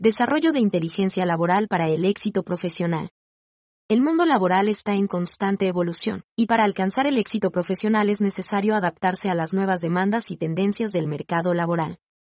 Desarrollo de inteligencia laboral para el éxito profesional. El mundo laboral está en constante evolución, y para alcanzar el éxito profesional es necesario adaptarse a las nuevas demandas y tendencias del mercado laboral.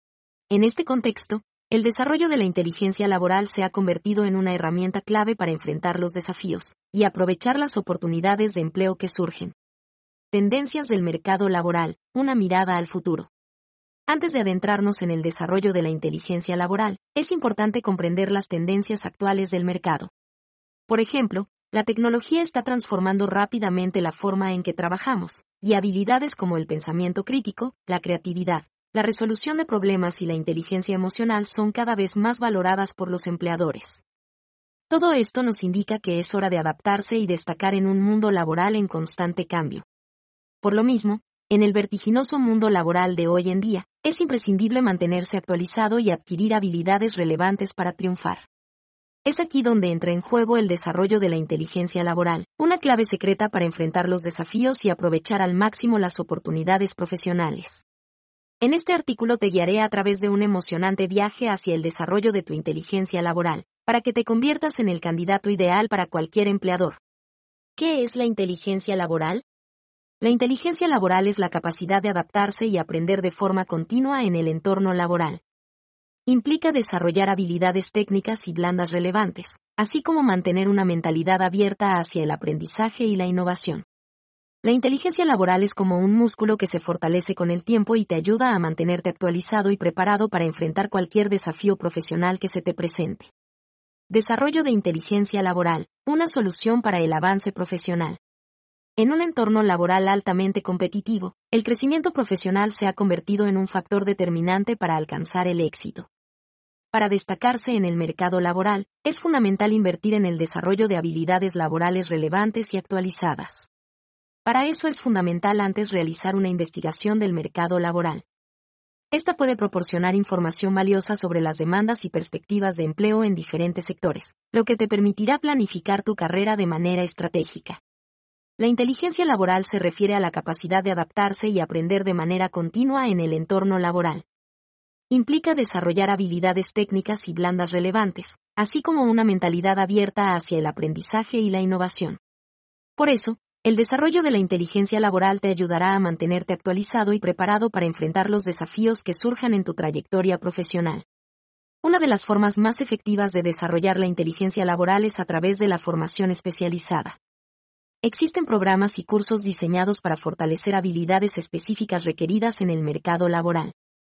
En este contexto, el desarrollo de la inteligencia laboral se ha convertido en una herramienta clave para enfrentar los desafíos y aprovechar las oportunidades de empleo que surgen. Tendencias del mercado laboral, una mirada al futuro. Antes de adentrarnos en el desarrollo de la inteligencia laboral, es importante comprender las tendencias actuales del mercado. Por ejemplo, la tecnología está transformando rápidamente la forma en que trabajamos, y habilidades como el pensamiento crítico, la creatividad, la resolución de problemas y la inteligencia emocional son cada vez más valoradas por los empleadores. Todo esto nos indica que es hora de adaptarse y destacar en un mundo laboral en constante cambio. Por lo mismo, en el vertiginoso mundo laboral de hoy en día, es imprescindible mantenerse actualizado y adquirir habilidades relevantes para triunfar. Es aquí donde entra en juego el desarrollo de la inteligencia laboral, una clave secreta para enfrentar los desafíos y aprovechar al máximo las oportunidades profesionales. En este artículo te guiaré a través de un emocionante viaje hacia el desarrollo de tu inteligencia laboral, para que te conviertas en el candidato ideal para cualquier empleador. ¿Qué es la inteligencia laboral? La inteligencia laboral es la capacidad de adaptarse y aprender de forma continua en el entorno laboral. Implica desarrollar habilidades técnicas y blandas relevantes, así como mantener una mentalidad abierta hacia el aprendizaje y la innovación. La inteligencia laboral es como un músculo que se fortalece con el tiempo y te ayuda a mantenerte actualizado y preparado para enfrentar cualquier desafío profesional que se te presente. Desarrollo de inteligencia laboral, una solución para el avance profesional. En un entorno laboral altamente competitivo, el crecimiento profesional se ha convertido en un factor determinante para alcanzar el éxito. Para destacarse en el mercado laboral, es fundamental invertir en el desarrollo de habilidades laborales relevantes y actualizadas. Para eso es fundamental antes realizar una investigación del mercado laboral. Esta puede proporcionar información valiosa sobre las demandas y perspectivas de empleo en diferentes sectores, lo que te permitirá planificar tu carrera de manera estratégica. La inteligencia laboral se refiere a la capacidad de adaptarse y aprender de manera continua en el entorno laboral. Implica desarrollar habilidades técnicas y blandas relevantes, así como una mentalidad abierta hacia el aprendizaje y la innovación. Por eso, el desarrollo de la inteligencia laboral te ayudará a mantenerte actualizado y preparado para enfrentar los desafíos que surjan en tu trayectoria profesional. Una de las formas más efectivas de desarrollar la inteligencia laboral es a través de la formación especializada. Existen programas y cursos diseñados para fortalecer habilidades específicas requeridas en el mercado laboral.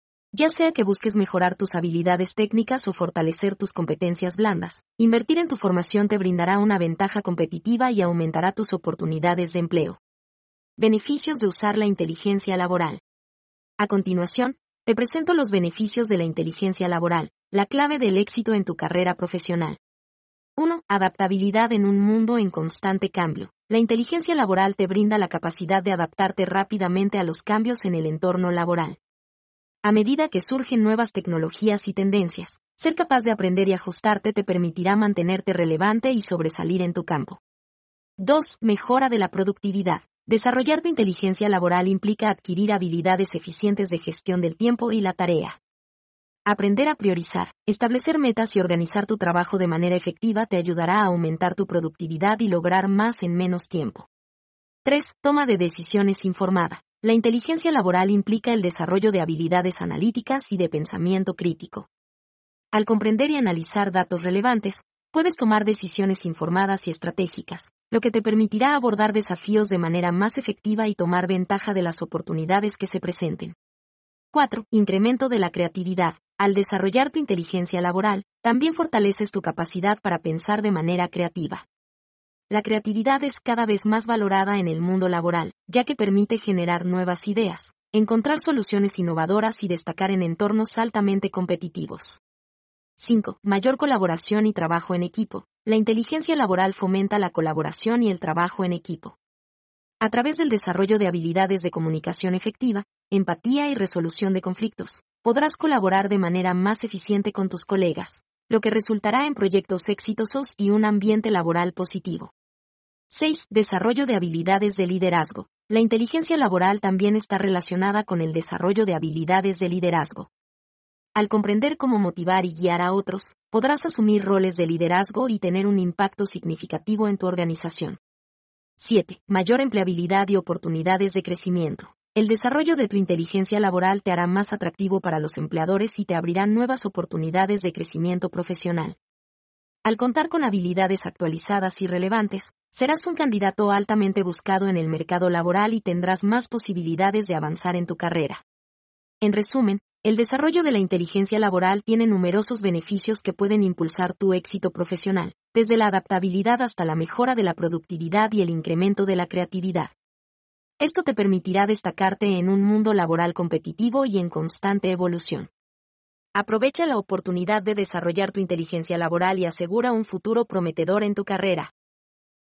Ya sea que busques mejorar tus habilidades técnicas o fortalecer tus competencias blandas, invertir en tu formación te brindará una ventaja competitiva y aumentará tus oportunidades de empleo. Beneficios de usar la inteligencia laboral. A continuación, te presento los beneficios de la inteligencia laboral, la clave del éxito en tu carrera profesional. 1. Adaptabilidad en un mundo en constante cambio. La inteligencia laboral te brinda la capacidad de adaptarte rápidamente a los cambios en el entorno laboral. A medida que surgen nuevas tecnologías y tendencias, ser capaz de aprender y ajustarte te permitirá mantenerte relevante y sobresalir en tu campo. 2. Mejora de la productividad. Desarrollar tu inteligencia laboral implica adquirir habilidades eficientes de gestión del tiempo y la tarea. Aprender a priorizar, establecer metas y organizar tu trabajo de manera efectiva te ayudará a aumentar tu productividad y lograr más en menos tiempo. 3. Toma de decisiones informada. La inteligencia laboral implica el desarrollo de habilidades analíticas y de pensamiento crítico. Al comprender y analizar datos relevantes, puedes tomar decisiones informadas y estratégicas, lo que te permitirá abordar desafíos de manera más efectiva y tomar ventaja de las oportunidades que se presenten. 4. Incremento de la creatividad. Al desarrollar tu inteligencia laboral, también fortaleces tu capacidad para pensar de manera creativa. La creatividad es cada vez más valorada en el mundo laboral, ya que permite generar nuevas ideas, encontrar soluciones innovadoras y destacar en entornos altamente competitivos. 5. Mayor colaboración y trabajo en equipo. La inteligencia laboral fomenta la colaboración y el trabajo en equipo. A través del desarrollo de habilidades de comunicación efectiva, empatía y resolución de conflictos, podrás colaborar de manera más eficiente con tus colegas, lo que resultará en proyectos exitosos y un ambiente laboral positivo. 6. Desarrollo de habilidades de liderazgo. La inteligencia laboral también está relacionada con el desarrollo de habilidades de liderazgo. Al comprender cómo motivar y guiar a otros, podrás asumir roles de liderazgo y tener un impacto significativo en tu organización. 7. Mayor empleabilidad y oportunidades de crecimiento. El desarrollo de tu inteligencia laboral te hará más atractivo para los empleadores y te abrirá nuevas oportunidades de crecimiento profesional. Al contar con habilidades actualizadas y relevantes, serás un candidato altamente buscado en el mercado laboral y tendrás más posibilidades de avanzar en tu carrera. En resumen, el desarrollo de la inteligencia laboral tiene numerosos beneficios que pueden impulsar tu éxito profesional, desde la adaptabilidad hasta la mejora de la productividad y el incremento de la creatividad. Esto te permitirá destacarte en un mundo laboral competitivo y en constante evolución. Aprovecha la oportunidad de desarrollar tu inteligencia laboral y asegura un futuro prometedor en tu carrera.